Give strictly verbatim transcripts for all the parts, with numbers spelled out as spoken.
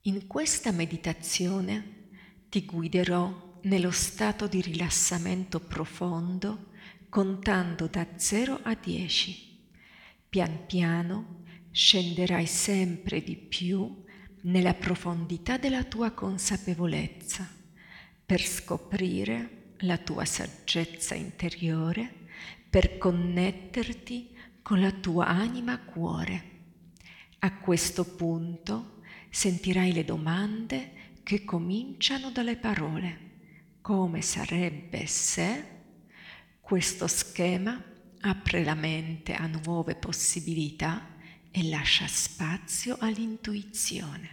In questa meditazione ti guiderò nello stato di rilassamento profondo contando da zero a dieci. Pian piano scenderai sempre di più nella profondità della tua consapevolezza per scoprire la tua saggezza interiore, per connetterti con la tua anima cuore. A questo punto sentirai le domande che cominciano dalle parole. Come sarebbe se? Questo schema apre la mente a nuove possibilità e lascia spazio all'intuizione.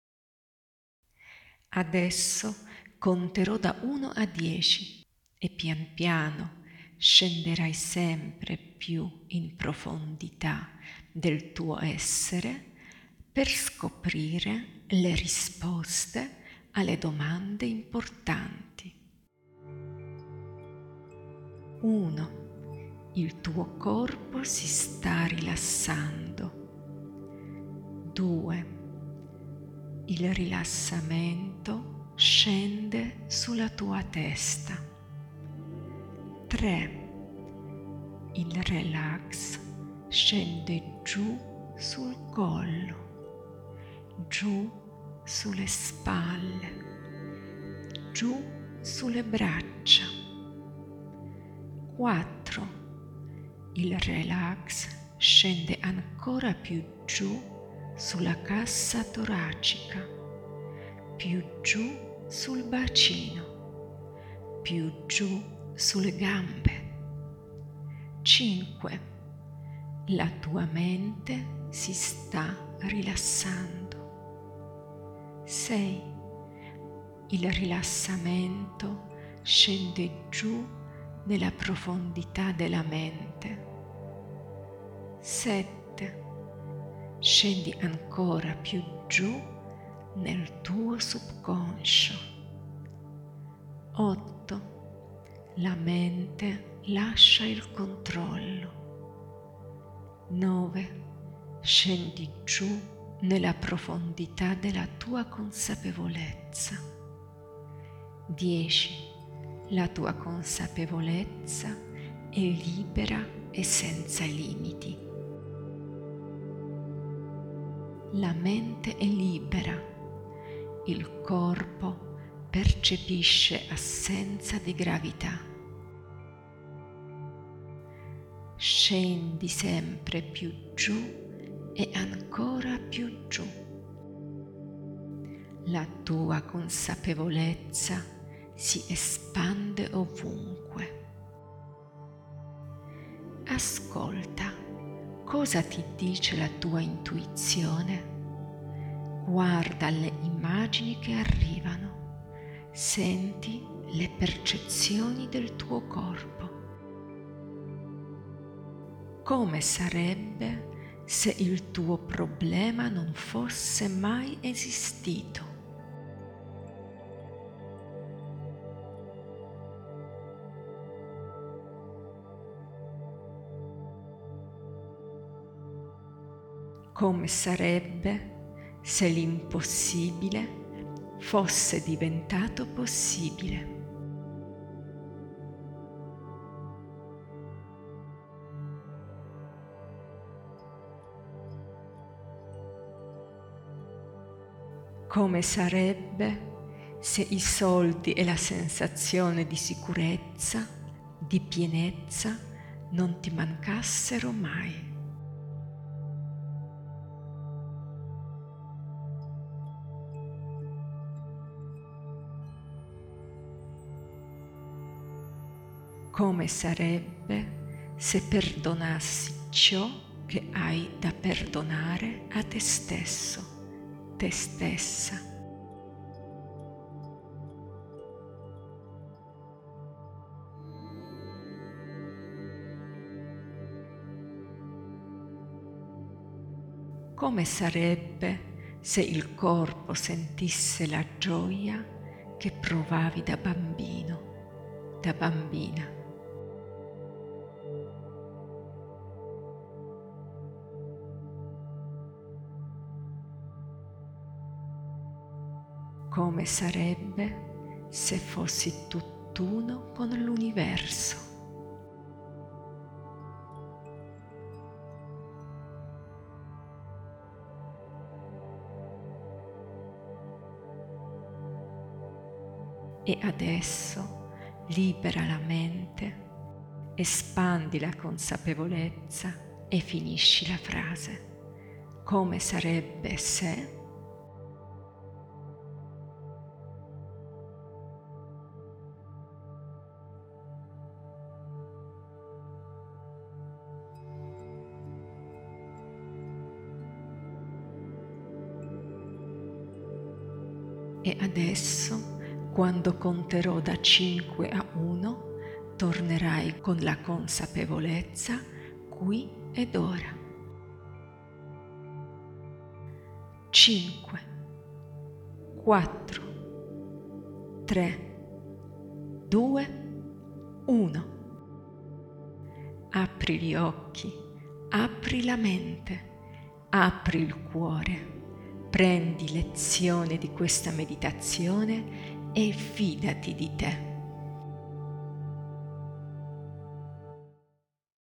Adesso conterò da uno a dieci e pian piano scenderai sempre più in profondità del tuo essere per scoprire le risposte alle domande importanti. uno. Il tuo corpo si sta rilassando. due. Il rilassamento scende sulla tua testa. tre. Il relax scende giù sul collo, giù sulle spalle, giù sulle braccia. quattro. Il relax scende ancora più giù sulla cassa toracica, più giù sul bacino, più giù sulle gambe. cinque. La tua mente si sta rilassando. sei. Il rilassamento scende giù nella profondità della mente. sette. Scendi ancora più giù nel tuo subconscio. otto. La mente lascia il controllo. nove. Scendi giù nella profondità della tua consapevolezza. dieci. La tua consapevolezza è libera e senza limiti. La mente è libera, il corpo percepisce assenza di gravità. Scendi sempre più giù e ancora più giù. La tua consapevolezza si espande ovunque. Ascolta, cosa ti dice la tua intuizione? Guarda le immagini che arrivano, senti le percezioni del tuo corpo. Come sarebbe se il tuo problema non fosse mai esistito? Come sarebbe se l'impossibile fosse diventato possibile? Come sarebbe se i soldi e la sensazione di sicurezza, di pienezza non ti mancassero mai? Come sarebbe se perdonassi ciò che hai da perdonare a te stesso? Te stessa. Come sarebbe se il corpo sentisse la gioia che provavi da bambino, da bambina? come sarebbe se fossi tutt'uno con l'universo. E adesso libera la mente, espandi la consapevolezza e finisci la frase. Come sarebbe se... E adesso, quando conterò da cinque a uno, tornerai con la consapevolezza qui ed ora. cinque, quattro, tre, due, uno. Apri gli occhi, apri la mente, apri il cuore. Prendi lezione di questa meditazione e fidati di te.